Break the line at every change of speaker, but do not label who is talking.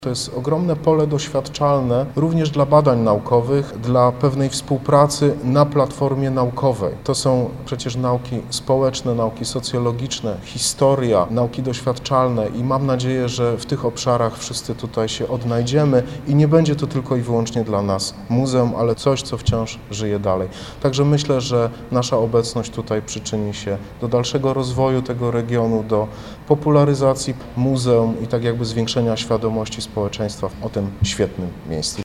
To jest ogromne pole doświadczalne również dla badań naukowych, dla pewnej współpracy na platformie naukowej. To są przecież nauki społeczne, nauki socjologiczne, historia, nauki doświadczalne i mam nadzieję, że w tych obszarach wszyscy tutaj się odnajdziemy i nie będzie to tylko i wyłącznie dla nas muzeum, ale coś, co wciąż żyje dalej. Także myślę, że nasza obecność tutaj przyczyni się do dalszego rozwoju tego regionu, do popularyzacji muzeum i tak jakby zwiększenia świadomości społeczeństwa o tym świetnym miejscu.